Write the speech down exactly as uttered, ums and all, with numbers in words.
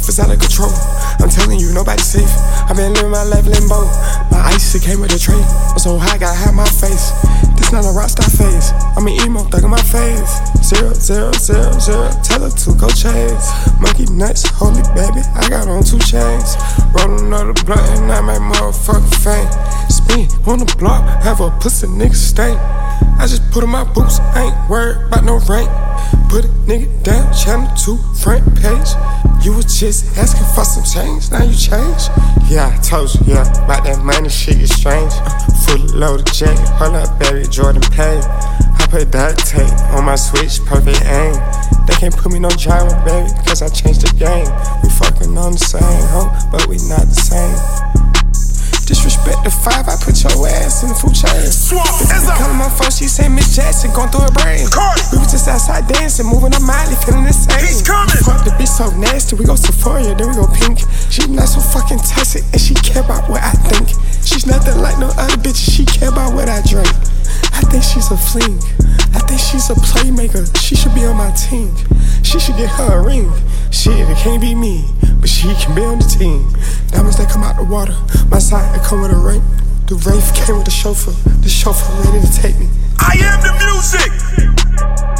it's out of control. I'm telling you, nobody's safe. I've been living my life limbo. My ice, it came with a tray. I'm so high, gotta hide my face. This not a rockstar phase. I'm an emo, thug in my face. Zero, zero, zero, zero. Tell her to go chase. Monkey nuts, holy baby, I got on two chains. Roll another blunt and I make motherfucking fame. Spin on the block, have a pussy nigga stay. I just put on my boots, ain't worried about no rank. Put a nigga down, channel two, front page. You was just asking for some change, now you change. Yeah, I told you, yeah, about that money shit is strange. uh, Full loaded jet, hold up baby, Jordan Pay. I put duct tape on my switch, perfect aim. They can't put me no drama, baby, cause I changed the game. We fucking on the same hoe, but we not the same. Disrespect the five, I put your ass in the food chain. Swamp, calling my phone, she say Miss Jackson, going through her brain. Cardi. We was just outside dancing, moving our Miley, feeling the same. He's coming. Fuck the bitch so nasty, we go Sephora, then we go pink. She not so fucking toxic, and she care about what I think. She's nothing like no other bitches, she care about what I drink. I think she's a fling, I think she's a playmaker. She should be on my team, she should get her a ring. Shit, it can't be me, but she can be on the team. Diamonds that come out the water, my side it come with a ring. The Wraith came with the chauffeur, the chauffeur ready to take me. I am the music.